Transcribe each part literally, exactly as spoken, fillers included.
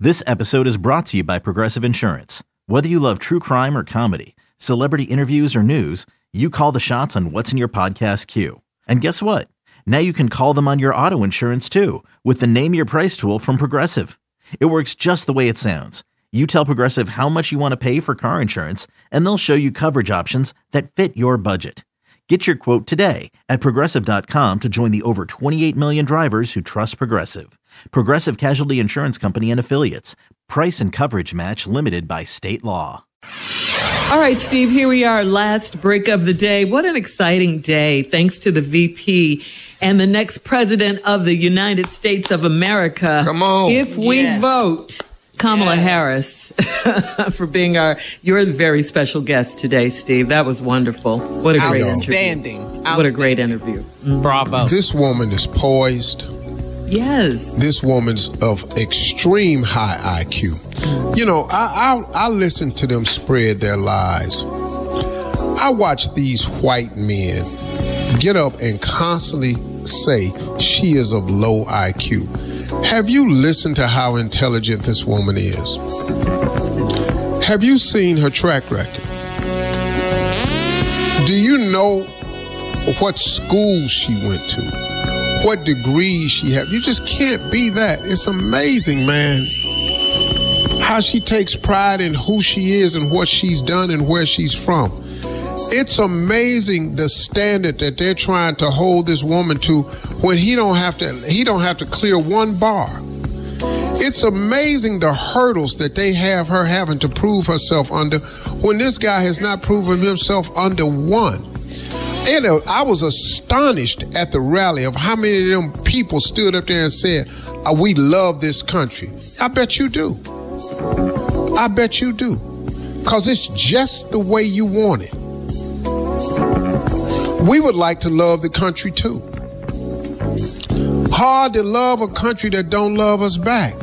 This episode is brought to you by Progressive Insurance. Whether you love true crime or comedy, celebrity interviews or news, you call the shots on what's in your podcast queue. And guess what? Now you can call them on your auto insurance too with the Name Your Price tool from Progressive. It works just the way it sounds. You tell Progressive how much you want to pay for car insurance, and they'll show you coverage options that fit your budget. Get your quote today at Progressive dot com to join the over twenty-eight million drivers who trust Progressive. Progressive Casualty Insurance Company and Affiliates. Price and coverage match limited by state law. All right, Steve, here we are, last break of the day. What an exciting day, thanks to the V P and the next president of the United States of America. Come on. If we yes. vote Kamala yes. Harris for being our, your very special guest today, Steve. That was wonderful. What a great Outstanding. interview. Outstanding. What a great interview. Mm-hmm. Bravo. This woman is poised. Yes. This woman's of extreme high I Q. You know, I, I I listen to them spread their lies. I watch these white men get up and constantly say she is of low I Q. Have you listened to how intelligent this woman is? Have you seen her track record? Do you know what school she went to? What degrees she have? You just can't be that. It's amazing, man, how she takes pride in who she is and what she's done and where she's from. It's amazing the standard that they're trying to hold this woman to when he don't have to he don't have to clear one bar. It's amazing the hurdles that they have her having to prove herself under when this guy has not proven himself under one. And I was astonished at the rally of how many of them people stood up there and said, oh, we love this country. I bet you do. I bet you do. Because it's just the way you want it. We would like to love the country too. Hard to love a country that don't love us back.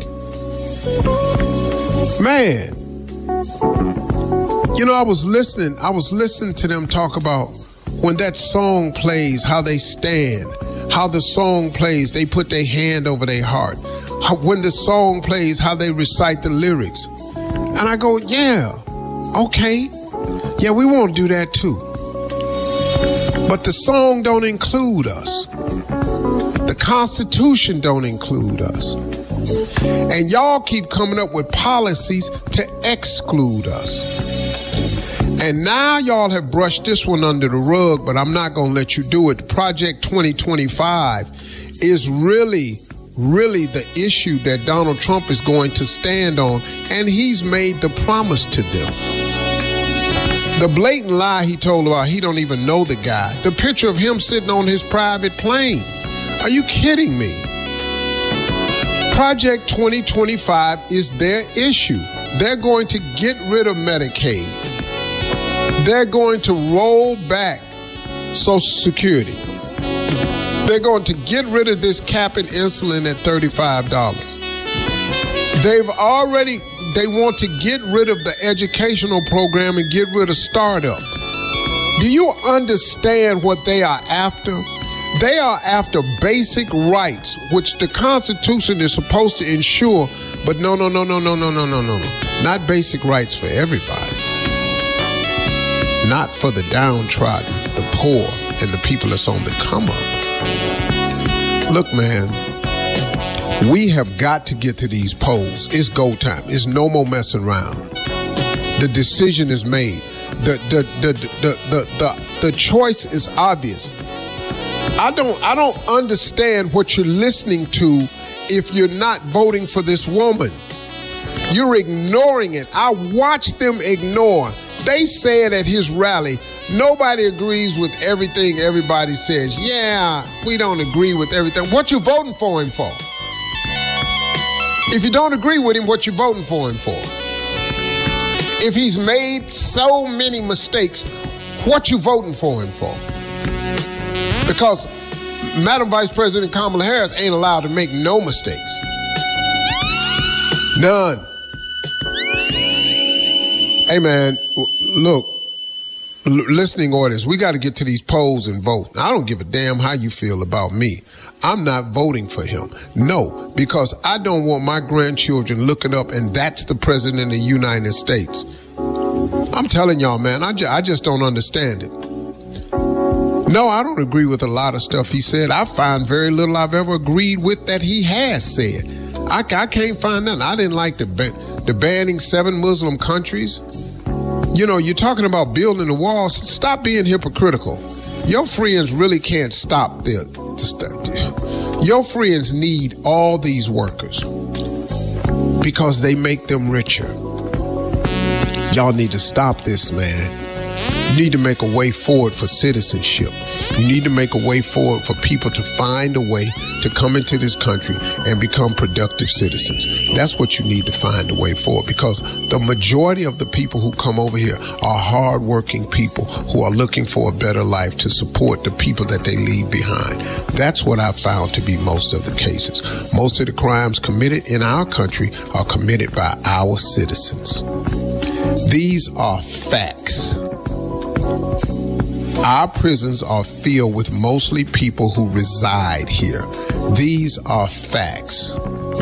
Man. You know, I was listening, I was listening to them talk about when that song plays, how they stand, how the song plays, they put their hand over their heart. How, when the song plays, how they recite the lyrics. And I go, yeah, okay. Yeah, we want to do that too. But the song don't include us. The Constitution don't include us. And y'all keep coming up with policies to exclude us. And now y'all have brushed this one under the rug, but I'm not going to let you do it. Project twenty twenty-five is really, really the issue that Donald Trump is going to stand on, and he's made the promise to them. The blatant lie he told about he don't even know the guy. The picture of him sitting on his private plane. Are you kidding me? Project twenty twenty-five is their issue. They're going to get rid of Medicaid. They're going to roll back Social Security. They're going to get rid of this cap and insulin at thirty-five dollars. They've already, they want to get rid of the educational program and get rid of startup. Do you understand what they are after? They are after basic rights, which the Constitution is supposed to ensure, but no, no, no, no, no, no, no, no, no, no. Not basic rights for everybody. Not for the downtrodden, the poor, and the people that's on the come up. Look, man, we have got to get to these polls. It's go time. It's no more messing around. The decision is made. The the the the the the, the choice is obvious. I don't I don't understand what you're listening to if you're not voting for this woman. You're ignoring it. I watched them ignore. They said at his rally, nobody agrees with everything everybody says. Yeah, we don't agree with everything. What you voting for him for? If you don't agree with him, what you voting for him for? If he's made so many mistakes, what you voting for him for? Because Madam Vice President Kamala Harris ain't allowed to make no mistakes. None. Hey, man, look, l- listening audience, we got to get to these polls and vote. I don't give a damn how you feel about me. I'm not voting for him. No, because I don't want my grandchildren looking up and that's the president of the United States. I'm telling y'all, man, I, ju- I just don't understand it. No, I don't agree with a lot of stuff he said. I find very little I've ever agreed with that he has said. I, I can't find nothing. I didn't like the, ban- the banning seven Muslim countries. You know, you're talking about building the walls. Stop being hypocritical. Your friends really can't stop their... St- your friends need all these workers because they make them richer. Y'all need to stop this, man. You need to make a way forward for citizenship. You need to make a way forward for people to find a way to come into this country and become productive citizens. That's what you need to find a way forward, because the majority of the people who come over here are hardworking people who are looking for a better life to support the people that they leave behind. That's what I found to be most of the cases. Most of the crimes committed in our country are committed by our citizens. These are facts. Our prisons are filled with mostly people who reside here. These are facts.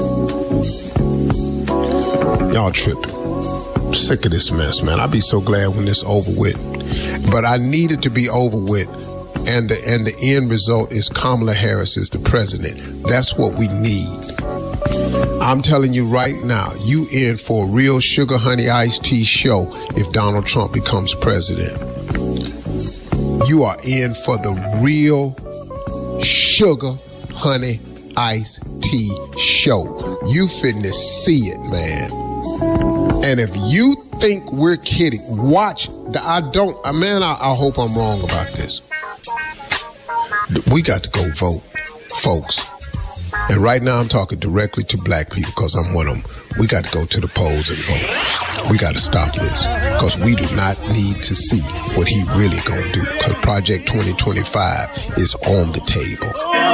Y'all tripping. I'm sick of this mess, man. I'll be so glad when this over with. But I need it to be over with. And the, and the end result is Kamala Harris is the president. That's what we need. I'm telling you right now, you in for a real sugar honey iced tea show if Donald Trump becomes president. You are in for the real sugar honey iced tea show. You finna see it, man. And if you think we're kidding, watch. The, I don't, man, I, I hope I'm wrong about this. We got to go vote, folks. And right now I'm talking directly to black people because I'm one of them. We got to go to the polls and vote. We got to stop this because we do not need to see what he really going to do, because Project twenty twenty-five is on the table.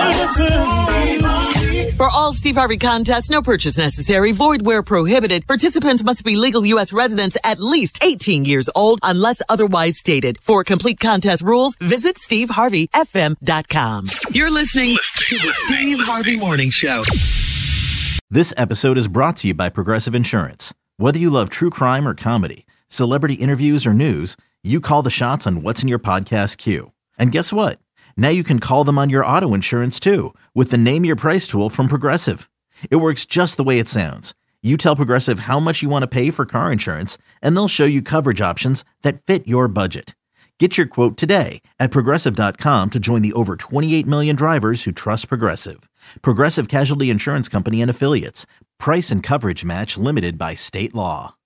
For all Steve Harvey contests, no purchase necessary, void where prohibited. Participants must be legal U S residents at least eighteen years old unless otherwise stated. For complete contest rules, visit steve harvey f m dot com. You're listening to the Steve Harvey Morning Show. This episode is brought to you by Progressive Insurance. Whether you love true crime or comedy, celebrity interviews or news, you call the shots on what's in your podcast queue. And guess what? Now you can call them on your auto insurance too with the Name Your Price tool from Progressive. It works just the way it sounds. You tell Progressive how much you want to pay for car insurance, and they'll show you coverage options that fit your budget. Get your quote today at Progressive dot com to join the over twenty-eight million drivers who trust Progressive. Progressive Casualty Insurance Company and Affiliates. Price and coverage match limited by state law.